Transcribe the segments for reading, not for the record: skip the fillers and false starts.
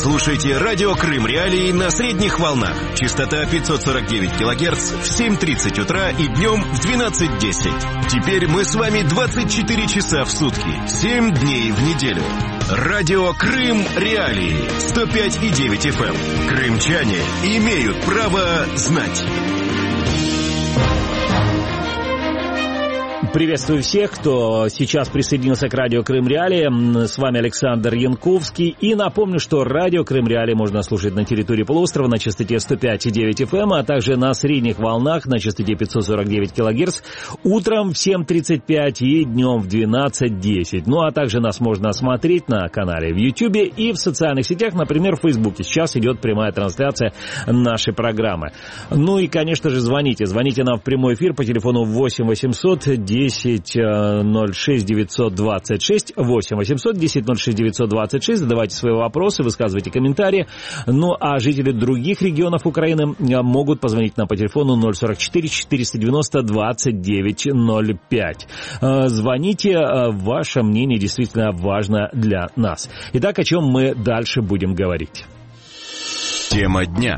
Слушайте радио Крым Реалии на средних волнах. Частота 549 килогерц в 7:30 утра и днем в 12:10. Теперь мы с вами 24 часа в сутки, 7 дней в неделю. Радио Крым Реалии 105,9 FM. Крымчане имеют право знать. Приветствую всех, кто сейчас присоединился к радио Крым Реалии. С вами Александр Янковский. И напомню, что радио Крым Реалии можно слушать на территории полуострова на частоте 105,9 FM, а также на средних волнах на частоте 549 кГц утром в 7:35 и днем в 12:10. Ну а также нас можно смотреть на канале в YouTube и в социальных сетях, например, в Фейсбуке. Сейчас идет прямая трансляция нашей программы. Ну и, конечно же, звоните. Звоните нам в прямой эфир по телефону 8 800 10 06 926, 8 800 10 06 926. Задавайте свои вопросы, высказывайте комментарии. Ну, а жители других регионов Украины могут позвонить нам по телефону 044 490 2905. Звоните, ваше мнение действительно важно для нас. Итак, о чем мы дальше будем говорить? Тема дня.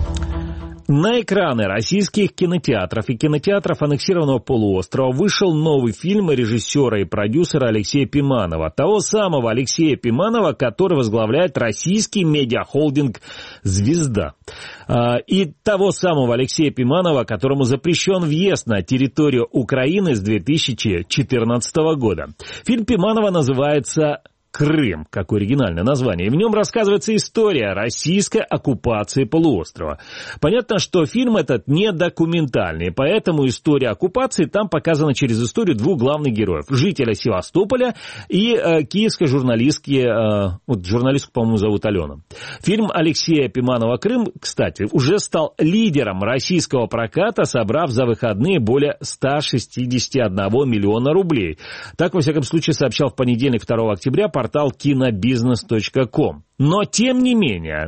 На экраны российских кинотеатров и кинотеатров аннексированного полуострова вышел новый фильм режиссера и продюсера Алексея Пиманова. Того самого Алексея Пиманова, который возглавляет российский медиахолдинг «Звезда». И того самого Алексея Пиманова, которому запрещен въезд на территорию Украины с 2014 года. Фильм Пиманова называется «Крым», какое оригинальное название. И в нем рассказывается история российской оккупации полуострова. Понятно, что фильм этот не документальный, поэтому история оккупации там показана через историю двух главных героев. Жителя Севастополя и киевской журналистки, вот журналистку, по-моему, зовут Алена. Фильм Алексея Пиманова «Крым», кстати, уже стал лидером российского проката, собрав за выходные более 161 миллиона рублей. Так, во всяком случае, сообщал в понедельник, 2 октября, портал кинобизнес.ком. Но, тем не менее,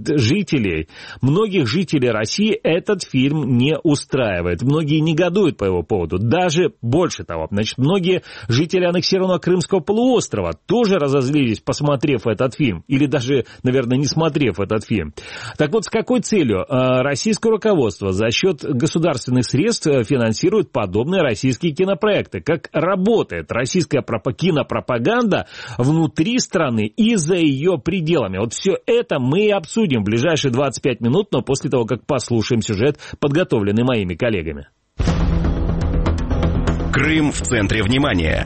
многих жителей России этот фильм не устраивает. Многие негодуют по его поводу. Даже больше того, многие жители аннексированного Крымского полуострова тоже разозлились, посмотрев этот фильм. Или даже, наверное, не смотрев этот фильм. Так вот, с какой целью российское руководство за счет государственных средств финансирует подобные российские кинопроекты? Как работает российская кинопропаганда внутри страны и за ее пределами? Вот все это мы и обсудим в ближайшие 25 минут, но после того, как послушаем сюжет, подготовленный моими коллегами. Крым в центре внимания.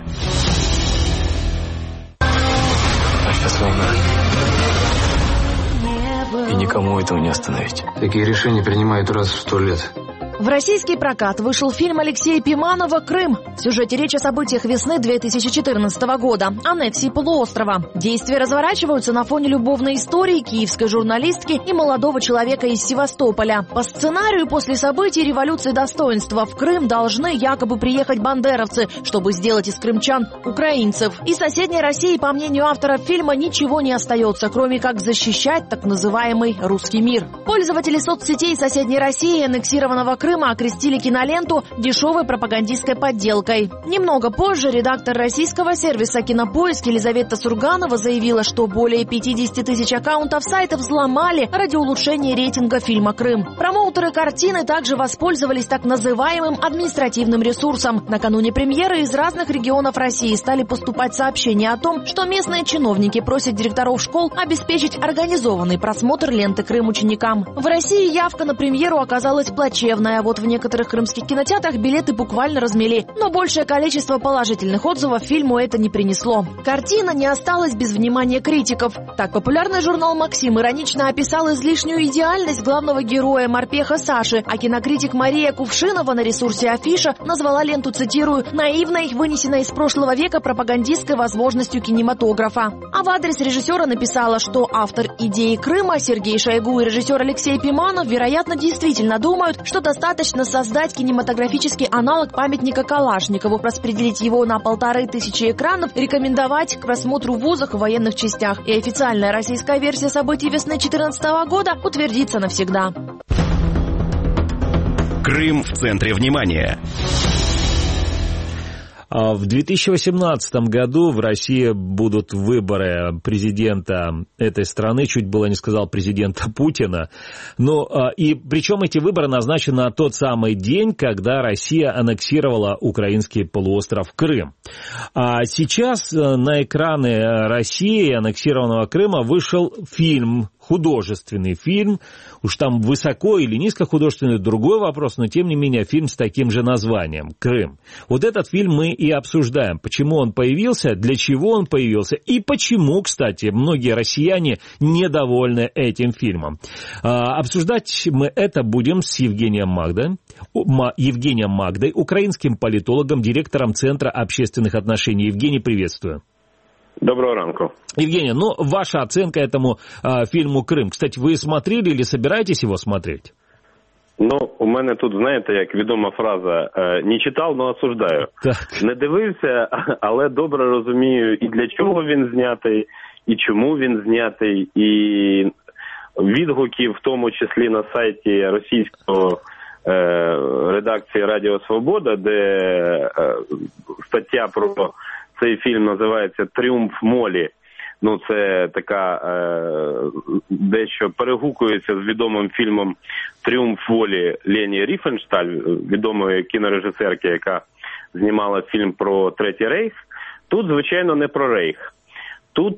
А сейчас война. И никому этого не остановить. Такие решения принимают раз в 100 лет. В российский прокат вышел фильм Алексея Пиманова «Крым». В сюжете речь о событиях весны 2014 года, аннексии полуострова. Действия разворачиваются на фоне любовной истории киевской журналистки и молодого человека из Севастополя. По сценарию, после событий революции достоинства в Крым должны якобы приехать бандеровцы, чтобы сделать из крымчан украинцев. И соседней России, по мнению автора фильма, ничего не остается, кроме как защищать так называемый русский мир. Пользователи соцсетей соседней России аннексированного Крыма окрестили киноленту дешевой пропагандистской подделкой. Немного позже редактор российского сервиса «Кинопоиск» Елизавета Сурганова заявила, что более 50 тысяч аккаунтов сайтов взломали ради улучшения рейтинга фильма «Крым». Промоутеры картины также воспользовались так называемым административным ресурсом. Накануне премьеры из разных регионов России стали поступать сообщения о том, что местные чиновники просят директоров школ обеспечить организованный просмотр ленты «Крым» ученикам. В России явка на премьеру оказалась плачевная. Вот в некоторых крымских кинотеатрах билеты буквально размели. Но большее количество положительных отзывов фильму это не принесло. Картина не осталась без внимания критиков. Так, популярный журнал «Максим» иронично описал излишнюю идеальность главного героя морпеха Саши, а кинокритик Мария Кувшинова на ресурсе «Афиша» назвала ленту, цитирую, «наивной, вынесенной из прошлого века пропагандистской возможностью кинематографа». А в адрес режиссера написала, что автор идеи «Крыма» Сергей Шойгу и режиссер Алексей Пиманов, вероятно, действительно думают, что достаточно создать кинематографический аналог памятника Калашникову, распределить его на 1500 экранов, рекомендовать к просмотру в вузах и военных частях. И официальная российская версия событий весны 2014 года утвердится навсегда. Крым в центре внимания. В 2018 году в России будут выборы президента этой страны, чуть было не сказал президента Путина. Ну, и причем эти выборы назначены на тот самый день, когда Россия аннексировала украинский полуостров Крым. А сейчас на экраны России, аннексированного Крыма, вышел фильм, художественный фильм, уж там высоко или низкохудожественный, другой вопрос, но тем не менее фильм с таким же названием «Крым». Вот этот фильм мы и обсуждаем, почему он появился, для чего он появился и почему, кстати, многие россияне недовольны этим фильмом. Обсуждать мы это будем с Евгением Магдой, украинским политологом, директором Центра общественных отношений. Евгений, приветствую. Доброго ранку. Евгений, ну, ваша оценка этому фильму «Крым». Кстати, ви смотрели или собираетесь его смотреть? Ну, у мене тут, знаєте, як відома фраза, не читав, но осуждаю. Так. Не дивився, але добре розумію, і для чого він знятий, і чому він знятий, і відгуки, в тому числі на сайті російського редакції Радіо Свобода, де стаття про цей фільм називається «Тріумф Молі». Ну, це така дещо перегукується з відомим фільмом «Тріумф волі» Лені Ріфеншталь, відомої кінорежисерки, яка знімала фільм про Третій Рейх. Тут, звичайно, не про Рейх. Тут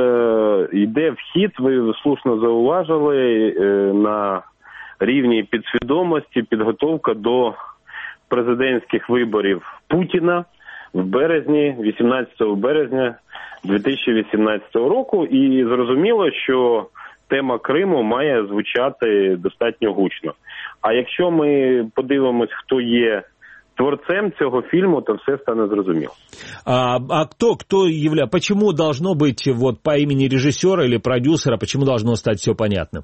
йде вхід, ви слушно зауважили, на рівні підсвідомості, підготовка до президентських виборів Путіна в березні, 18 березня 2018 року. І зрозуміло, що тема Криму має звучати достатньо гучно. А якщо ми подивимось, хто є творцем цього фільму, то все стане зрозуміло. А кто является, почему должно быть вот по имени режиссера или продюсера, почему должно стать все понятным?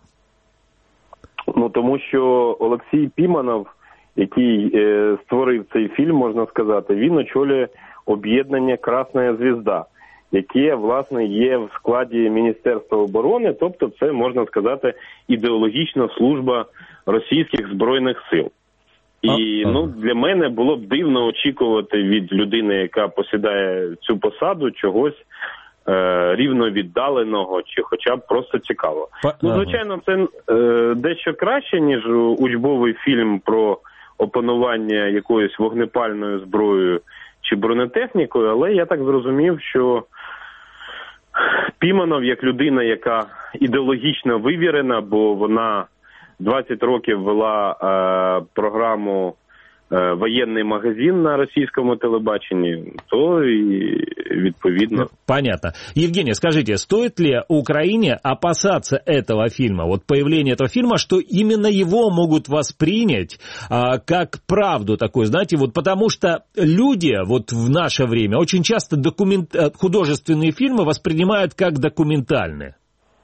Ну, тому що Олексій Піманов, який створив цей фільм, можна сказати, він очолює об'єднання «Красна Звізда», яке, власне, є в складі Міністерства оборони, тобто це, можна сказати, ідеологічна служба російських Збройних сил. І для мене було б дивно очікувати від людини, яка посідає цю посаду, чогось рівновіддаленого чи хоча б просто цікавого. Ну, звичайно, це дещо краще, ніж учбовий фільм про опанування якоюсь вогнепальною зброєю чи бронетехнікою, але я так зрозумів, що Піманов, як людина, яка ідеологічно вивірена, бо вона 20 років вела програму «Воєнний магазин» на російскому телебаченні, то и відповідно. Понятно. Евгений, скажите, стоит ли Украине опасаться этого фильма, вот появления этого фильма, что именно его могут воспринять как правду такую, знаете, вот потому что люди вот в наше время очень часто художественные фильмы воспринимают как документальные?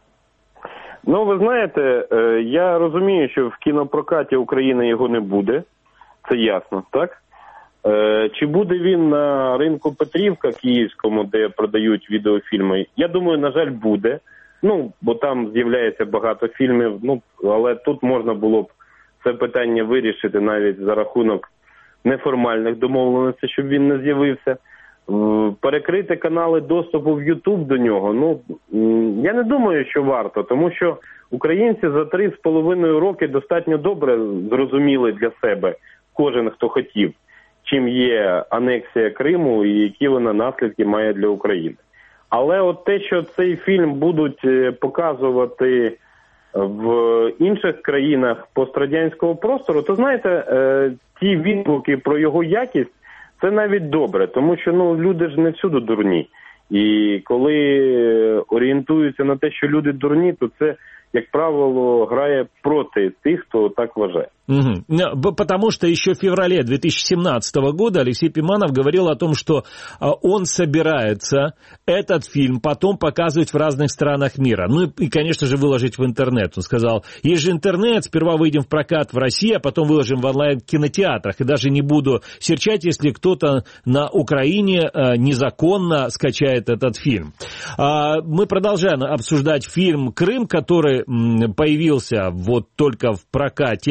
Ну, ви знаєте, я розумію, що в кінопрокаті України його не буде. Це ясно, так? Чи буде він на ринку Петрівка київському, де продають відеофільми? Я думаю, на жаль, буде. Ну, бо там з'являється багато фільмів, ну, але тут можна було б це питання вирішити навіть за рахунок неформальних домовленостей, щоб він не з'явився. Перекрити канали доступу в YouTube до нього, ну, я не думаю, що варто, тому що українці за 3,5 роки достатньо добре зрозуміли для себе, кожен, хто хотів, чим є анексія Криму і які вона наслідки має для України. Але от те, що цей фільм будуть показувати в інших країнах пострадянського простору, то, знаєте, ті відгуки про його якість, це навіть добре, тому що, ну, люди ж не всюди дурні. І коли орієнтуються на те, що люди дурні, то це, як правило, грає проти тих, хто так вважає. Угу. Потому что еще в феврале 2017 года Алексей Пиманов говорил о том, что он собирается этот фильм потом показывать в разных странах мира. Ну и, конечно же, выложить в интернет. Он сказал, есть же интернет, сперва выйдем в прокат в России, а потом выложим в онлайн-кинотеатрах. И даже не буду серчать, если кто-то на Украине незаконно скачает этот фильм. Мы продолжаем обсуждать фильм «Крым», который появился вот только в прокате в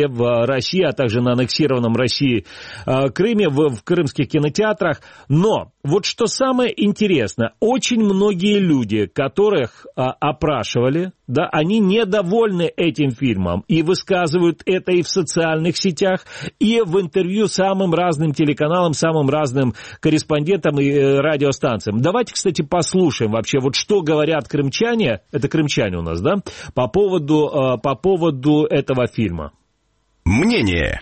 России, а также на аннексированном России Крыме, в крымских кинотеатрах. Но вот что самое интересное, очень многие люди, которых опрашивали, да, они недовольны этим фильмом и высказывают это и в социальных сетях, и в интервью самым разным телеканалам, самым разным корреспондентам и радиостанциям. Давайте, кстати, послушаем вообще, вот что говорят крымчане, это крымчане у нас, да, по поводу этого фильма. Мнение.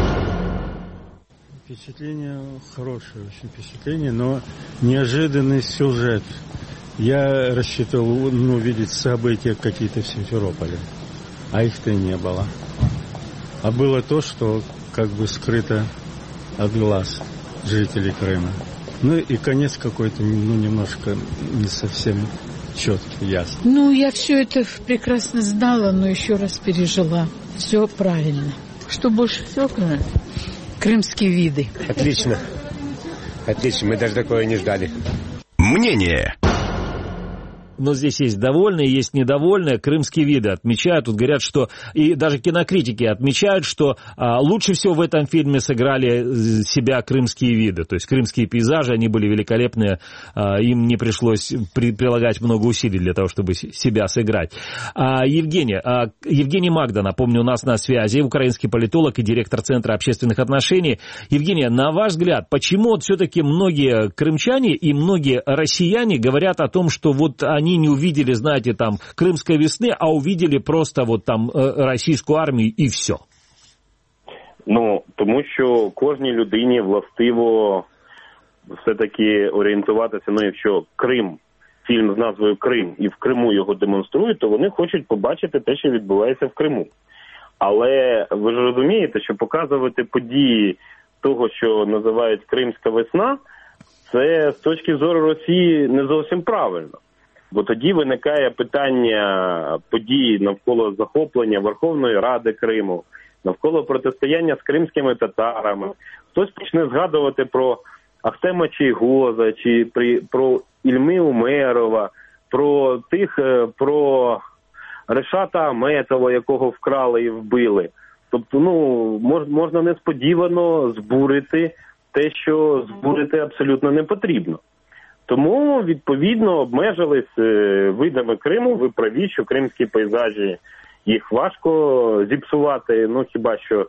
Впечатление хорошее, очень впечатление, но неожиданный сюжет. Я рассчитывал увидеть события какие-то в Симферополе, а их-то и не было. А было то, что как бы скрыто от глаз жителей Крыма. Ну и конец какой-то, немножко не совсем четкий, ясный. Я все это прекрасно знала, но еще раз пережила. Все правильно. Что больше всего, крымские виды. Отлично. Отлично, мы даже такое не ждали. Мнение. Но здесь есть довольные, есть недовольные. Крымские виды отмечают, тут говорят, что... И даже кинокритики отмечают, что лучше всего в этом фильме сыграли себя крымские виды. То есть крымские пейзажи, они были великолепные. Им не пришлось прилагать много усилий для того, чтобы себя сыграть. Евгений Магда, напомню, у нас на связи. Украинский политолог и директор Центра общественных отношений. Евгения, на ваш взгляд, почему вот все-таки многие крымчане и многие россияне говорят о том, что вот они не увидели, знаете, там, Крымской весны, а увидели просто вот там російську армію і все? Тому що кожній людині властиво все-таки орієнтуватися, якщо Крим, фільм з назвою «Крим» і в Криму його демонструють, то вони хочуть побачити те, що відбувається в Криму. Але ви ж розумієте, що показувати події того, що називають Кримська весна, це з точки зору Росії не зовсім правильно. Бо тоді виникає питання подій навколо захоплення Верховної Ради Криму, навколо протистояння з кримськими татарами. Хтось почне згадувати про Ахтема Чийгоза, чи про Ільми Умерова, про Решата Аметова, якого вкрали і вбили. Тобто, можна несподівано збурити те, що збурити абсолютно не потрібно. Тому, відповідно, обмежились видами Криму. Ви праві, що кримські пейзажі, їх важко зіпсувати, хіба що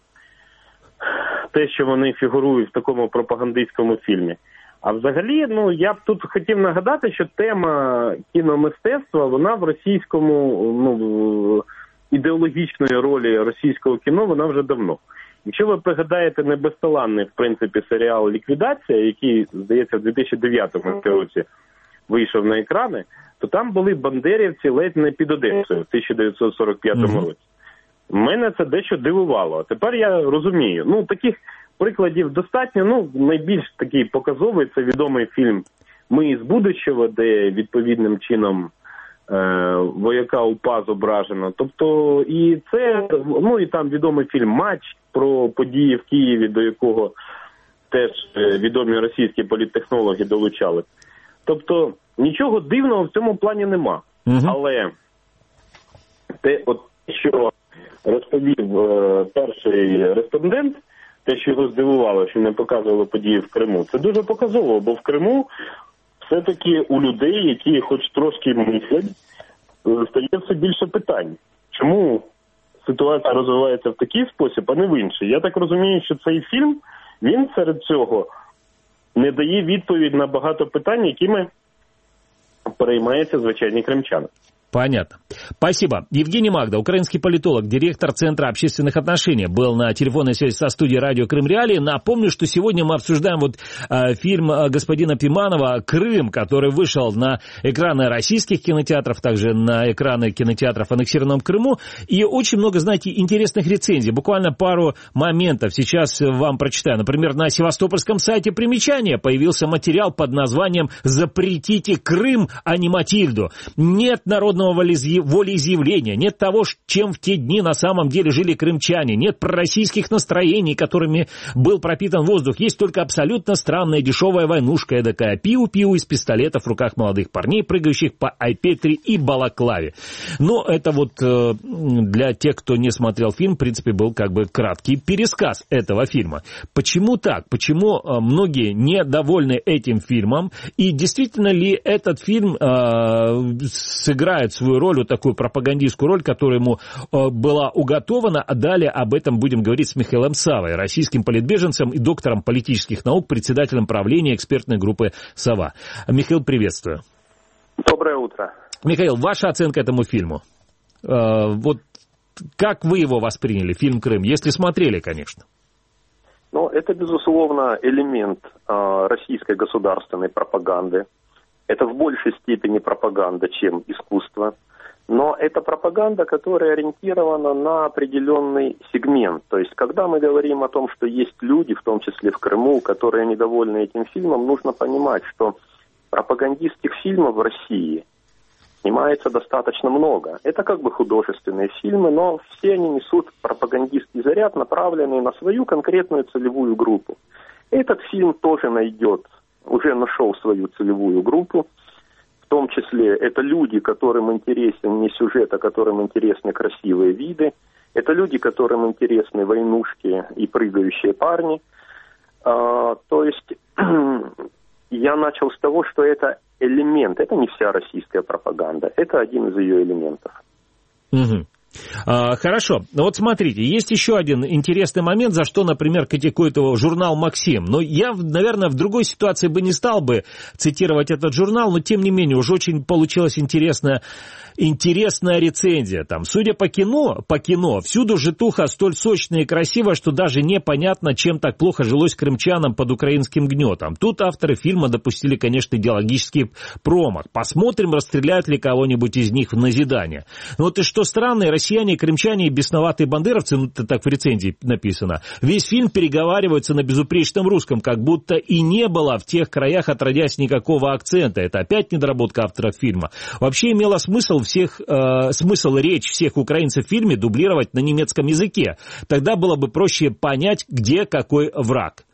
те, що вони фігурують в такому пропагандистському фільмі. А взагалі, я б тут хотів нагадати, що тема кіномистецтва, вона в російському, ідеологічної ролі російського кіно, вона вже давно. Якщо ви пригадаєте небезталанний, в принципі, серіал «Ліквідація», який, здається, в 2009 році вийшов на екрани, то там були бандерівці ледь не під Одесою в 1945 році. Мене це дещо дивувало. А тепер я розумію. Таких прикладів достатньо. Найбільш такий показовий – це відомий фільм «Ми із будущого», де відповідним чином вояка УПА зображено. Тобто, і це, і там відомий фільм «Матч» про події в Києві, до якого теж відомі російські політтехнологи долучали. Тобто, нічого дивного в цьому плані нема. Але те, що розповів перший респондент, те, що його здивувало, що не показували події в Криму, це дуже показово, бо в Криму все-таки у людей, які хоч трошки мислять, стає все більше питань. Чому ситуація розвивається в такий спосіб, а не в інший? Я так розумію, що цей фільм, він серед цього не дає відповідь на багато питань, якими переймаються звичайні кримчани. Понятно. Спасибо. Евгений Магда, украинский политолог, директор Центра общественных отношений, был на телефонной связи со студией радио Крым Реалии. Напомню, что сегодня мы обсуждаем фильм господина Пиманова «Крым», который вышел на экраны российских кинотеатров, также на экраны кинотеатров, аннексированном Крыму. И очень много, знаете, интересных рецензий. Буквально пару моментов сейчас вам прочитаю. Например, на севастопольском сайте «Примечания» появился материал под названием «Запретите Крым, а не Матильду». Нет народного свободного волеизъявления, нет того, чем в те дни на самом деле жили крымчане, нет пророссийских настроений, которыми был пропитан воздух. Есть только абсолютно странная дешевая войнушка эдакая. Пиу-пиу из пистолетов в руках молодых парней, прыгающих по Ай-Петри и балаклаве. Но это вот для тех, кто не смотрел фильм, в принципе, был как бы краткий пересказ этого фильма. Почему так? Почему многие недовольны этим фильмом? И действительно ли этот фильм сыграет свою роль, вот такую пропагандистскую роль, которая ему была уготована? А далее об этом будем говорить с Михаилом Савой, российским политбеженцем и доктором политических наук, председателем правления экспертной группы «Сова». Михаил, приветствую. Доброе утро. Михаил, ваша оценка этому фильму? Вот как вы его восприняли, фильм «Крым», если смотрели, конечно? Ну, это, безусловно, элемент российской государственной пропаганды. Это в большей степени пропаганда, чем искусство. Но это пропаганда, которая ориентирована на определенный сегмент. То есть, когда мы говорим о том, что есть люди, в том числе в Крыму, которые недовольны этим фильмом, нужно понимать, что пропагандистских фильмов в России снимается достаточно много. Это как бы художественные фильмы, но все они несут пропагандистский заряд, направленный на свою конкретную целевую группу. Этот фильм тоже уже нашел свою целевую группу. В том числе это люди, которым интересен не сюжет, а которым интересны красивые виды. Это люди, которым интересны войнушки и прыгающие парни. То есть я начал с того, что это элемент, это не вся российская пропаганда, это один из ее элементов. Угу. Хорошо. Вот смотрите, есть еще один интересный момент, за что, например, критикует его журнал «Максим». Но я, наверное, в другой ситуации бы не стал бы цитировать этот журнал, но, тем не менее, уже очень получилась интересная рецензия. Там, судя по кино, всюду житуха столь сочная и красивая, что даже непонятно, чем так плохо жилось крымчанам под украинским гнетом. Тут авторы фильма допустили, конечно, идеологический промах. Посмотрим, расстреляют ли кого-нибудь из них в назидание. Ну вот и что странно, россияне, крымчане и бесноватые бандеровцы, ну это так в рецензии написано, весь фильм переговариваются на безупречном русском, как будто и не было в тех краях отродясь никакого акцента. Это опять недоработка авторов фильма. Вообще имело смысл речь всех украинцев в фильме дублировать на немецком языке. Тогда было бы проще понять, где какой враг.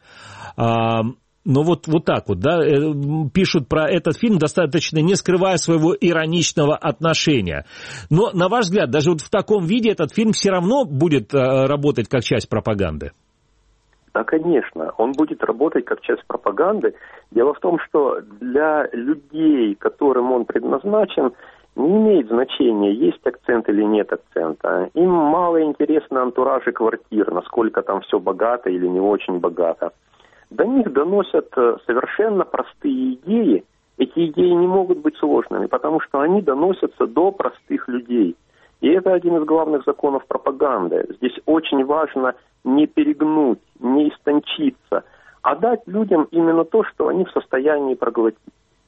Но вот так вот, да, пишут про этот фильм, достаточно не скрывая своего ироничного отношения. Но, на ваш взгляд, даже вот в таком виде этот фильм все равно будет работать как часть пропаганды? Да, конечно, он будет работать как часть пропаганды. Дело в том, что для людей, которым он предназначен, не имеет значения, есть акцент или нет акцента. Им мало интересны антуражи квартир, насколько там все богато или не очень богато. До них доносят совершенно простые идеи. Эти идеи не могут быть сложными, потому что они доносятся до простых людей. И это один из главных законов пропаганды. Здесь очень важно не перегнуть, не истончиться, а дать людям именно то, что они в состоянии проглотить.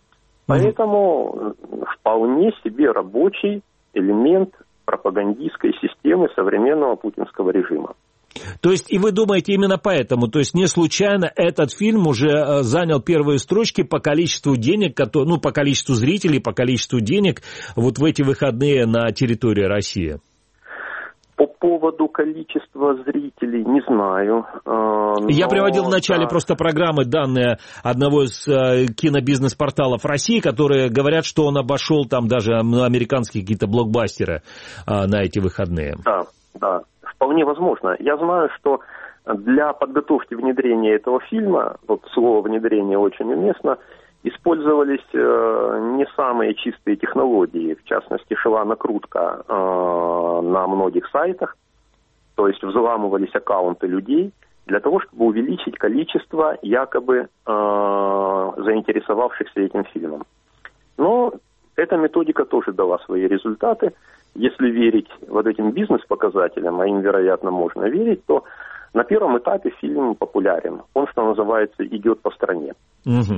Поэтому вполне себе рабочий элемент пропагандистской системы современного путинского режима. То есть, и вы думаете именно поэтому, то есть не случайно этот фильм уже занял первые строчки по количеству денег, по количеству зрителей, по количеству денег вот в эти выходные на территории России? По поводу количества зрителей не знаю. Я приводил в начале просто программы данные одного из кинобизнес-порталов России, которые говорят, что он обошел там даже американские какие-то блокбастеры на эти выходные. Да, вполне возможно. Я знаю, что для подготовки внедрения этого фильма, вот слово «внедрение» очень уместно, использовались не самые чистые технологии, в частности, шла накрутка на многих сайтах, то есть взламывались аккаунты людей для того, чтобы увеличить количество якобы заинтересовавшихся этим фильмом. Но эта методика тоже дала свои результаты. Если верить вот этим бизнес-показателям, а им, вероятно, можно верить, то на первом этапе фильм популярен. Он, что называется, идет по стране. Угу.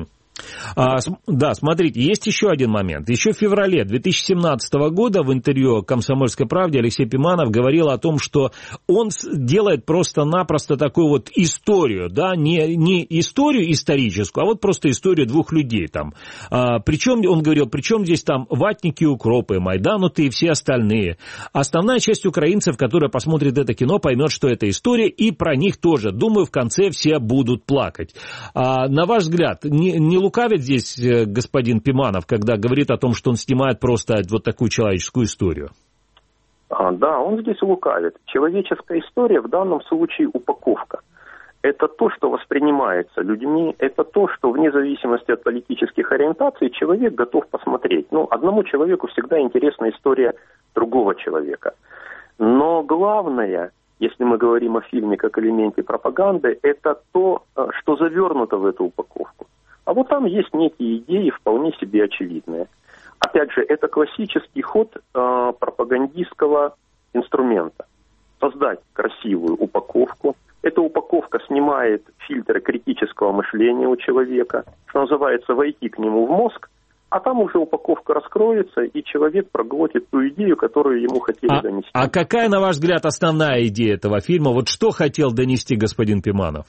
Да, смотрите, есть еще один момент. Еще в феврале 2017 года в интервью «Комсомольской правде» Алексей Пиманов говорил о том, что он делает просто-напросто такую вот историю, да, не историю историческую, а вот просто историю двух людей там. Причем, он говорил, причем здесь там ватники, укропы, майдануты и все остальные. Основная часть украинцев, которая посмотрит это кино, поймет, что это история, и про них тоже. Думаю, в конце все будут плакать. На ваш взгляд, не лукавит здесь господин Пиманов, когда говорит о том, что он снимает просто вот такую человеческую историю? Да, он здесь лукавит. Человеческая история в данном случае упаковка. Это то, что воспринимается людьми, это то, что вне зависимости от политических ориентаций человек готов посмотреть. Одному человеку всегда интересна история другого человека. Но главное, если мы говорим о фильме как элементе пропаганды, это то, что завернуто в эту упаковку. А вот там есть некие идеи, вполне себе очевидные. Опять же, это классический ход пропагандистского инструмента. Создать красивую упаковку. Эта упаковка снимает фильтры критического мышления у человека, что называется, войти к нему в мозг, а там уже упаковка раскроется, и человек проглотит ту идею, которую ему хотели донести. А какая, на ваш взгляд, основная идея этого фильма? Вот что хотел донести господин Пиманов?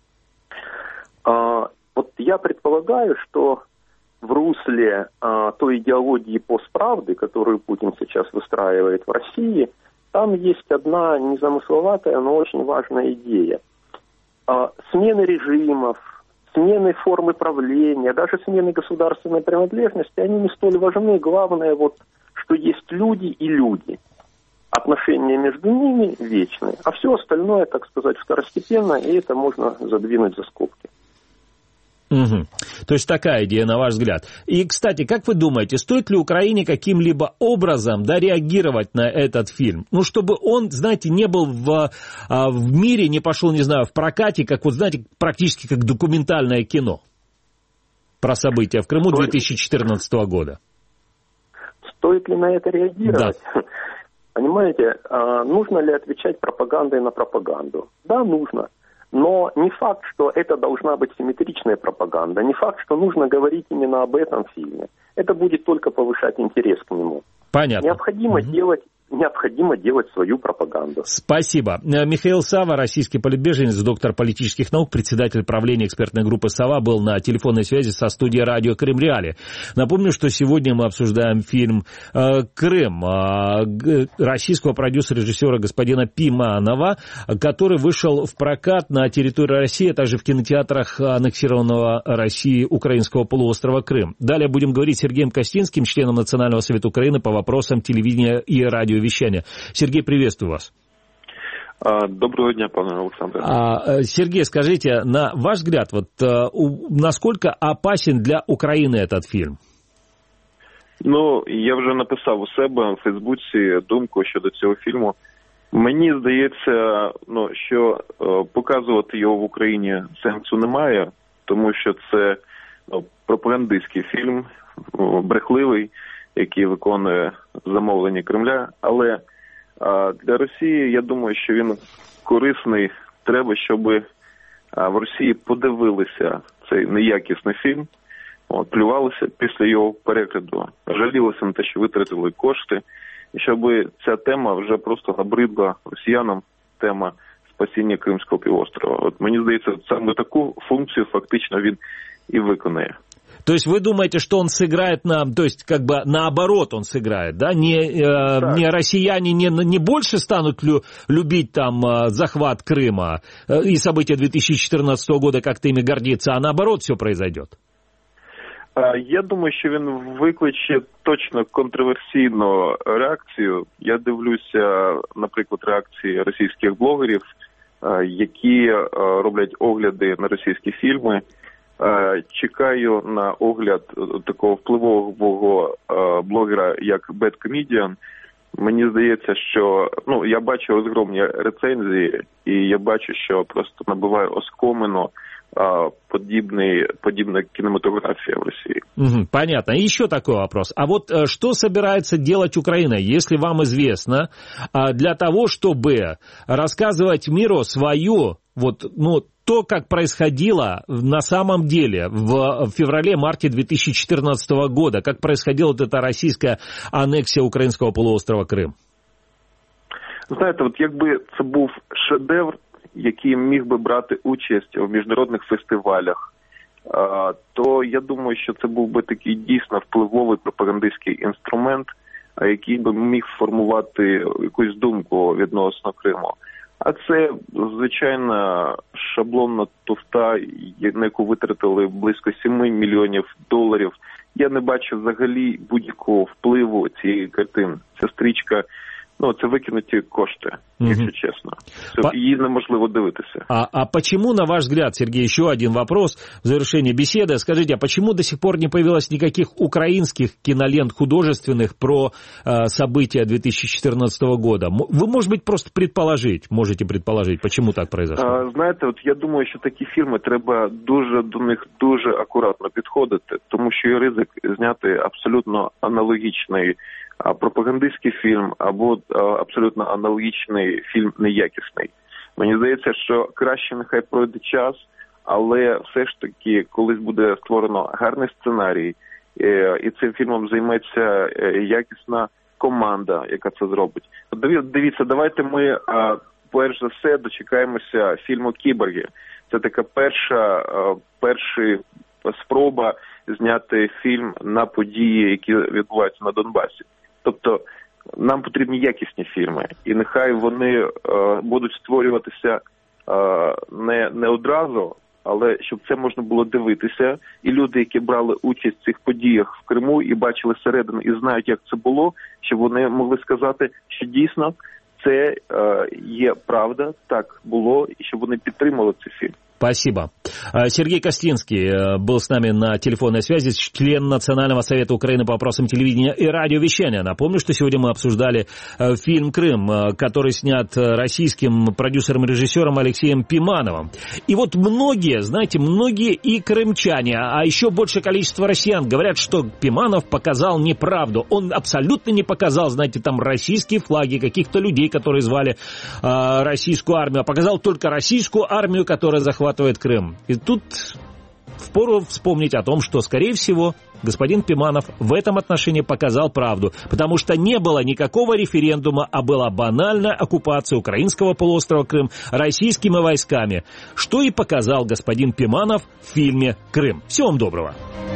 Вот я предполагаю, что в русле той идеологии постправды, которую Путин сейчас выстраивает в России, там есть одна незамысловатая, но очень важная идея. Смены режимов, смены формы правления, даже смены государственной принадлежности, они не столь важны. Главное, что есть люди и люди. Отношения между ними вечные, а все остальное, так сказать, второстепенно, и это можно задвинуть за скобки. Угу. То есть такая идея, на ваш взгляд. И, кстати, как вы думаете, стоит ли Украине каким-либо образом реагировать на этот фильм? Чтобы он, знаете, не был в мире, не пошел, не знаю, в прокате, как, практически как документальное кино про события в Крыму 2014 года. Стоит ли на это реагировать? Да. Понимаете, нужно ли отвечать пропагандой на пропаганду? Да, нужно. Но не факт, что это должна быть симметричная пропаганда, не факт, что нужно говорить именно об этом фильме. Это будет только повышать интерес к нему. Понятно. Необходимо делать свою пропаганду. Спасибо. Михаил Сава, российский политбеженец, доктор политических наук, председатель правления экспертной группы «Сова», был на телефонной связи со студией радио «Крым-Реалии». Напомню, что сегодня мы обсуждаем фильм «Крым» российского продюсера-режиссера господина Пиманова, который вышел в прокат на территории России, а также в кинотеатрах аннексированного России украинского полуострова Крым. Далее будем говорить с Сергеем Костинским, членом Национального совета Украины по вопросам телевидения и радиовещания. Сергей, приветствую вас. Доброго дня, пане Олександре. Сергей, скажите, на ваш взгляд, насколько опасен для України этот фільм? Я вже написав у себе в Фейсбуці думку щодо цього фільму. Мені здається, що показувати його в Україні сенсу немає, тому що це пропагандистський фільм, брехливий, який виконує замовлення Кремля. Але для Росії, я думаю, що він корисний. Треба, щоб в Росії подивилися цей неякісний фільм, плювалися після його перегляду, жалілися на те, що витратили кошти, і щоб ця тема вже просто набридла росіянам, тема спасіння Кримського півострова. Мені здається, саме таку функцію фактично він і виконує. То есть вы думаете, что он сыграет наоборот он сыграет, да? Не россияне не больше станут любить там захват Крыма и события 2014 года, как-то ими гордиться, а наоборот все произойдет? Я думаю, що він викличе точно контроверсійну реакцію. Я дивлюся, наприклад, реакції російських блогерів, які роблять огляди на російські фільми. Чекаю на огляд такого впливового блогера, як Bad Comedian. Мені здається, що я бачу розгромні рецензії, і я бачу, що просто набиває оскомину подібная кинематография в России. Понятно. И еще такой вопрос. А вот что собирается делать Украина, если вам известно, для того, чтобы рассказывать миру свою, то, как происходило на самом деле в феврале-марте 2014 года, как происходила вот эта российская аннексия українського полуострова Крим? Знаєте, от якби це був шедевр, який міг би брати участь в міжнародних фестивалях, то я думаю, що це був би такий дійсно впливовий пропагандистський інструмент, який би міг сформувати якусь думку відносно Криму. А це, звичайно, шаблонна туфта, на яку витратили близько $7 мільйонів. Я не бачу взагалі будь-якого впливу цієї картини. Ця стрічка, це викинуті кошти, якщо честно. Її неможливо дивитися. А почему, на ваш взгляд, Сергей, еще один вопрос в завершении беседы. Скажите, а почему до сих пор не появилось никаких украинских кинолент художественных про события 2014 года? Вы, может быть, просто можете предположить, почему так произошло? Знаєте, от я думаю, що такі фільми треба до них дуже акуратно підходити, тому що є ризик зняти абсолютно аналогічний пропагандистський фільм або абсолютно аналогічний фільм неякісний. Мені здається, що краще нехай пройде час, але все ж таки колись буде створено гарний сценарій, і цим фільмом займеться якісна команда, яка це зробить. Дивіться, давайте ми перш за все дочекаємося фільму «Кіборги». Це така перша спроба зняти фільм на події, які відбуваються на Донбасі. Тобто нам потрібні якісні фільми, і нехай вони будуть створюватися не одразу, але щоб це можна було дивитися, і люди, які брали участь в цих подіях в Криму і бачили зсередини, і знають, як це було, щоб вони могли сказати, що дійсно це є правда, так було, і щоб вони підтримали цей фільм. Спасибо. Сергей Костинский был с нами на телефонной связи, член Национального совета Украины по вопросам телевидения и радиовещания. Напомню, что сегодня мы обсуждали фильм «Крым», который снят российским продюсером-режиссером Алексеем Пимановым. И вот многие и крымчане, а еще большее количество россиян говорят, что Пиманов показал неправду. Он абсолютно не показал, там российские флаги, каких-то людей, которые звали российскую армию, а показал только российскую армию, которая захватывает Крым. И тут впору вспомнить о том, что, скорее всего, господин Пиманов в этом отношении показал правду, потому что не было никакого референдума, а была банальная оккупация украинского полуострова Крым российскими войсками, что и показал господин Пиманов в фильме «Крым». Всего вам доброго.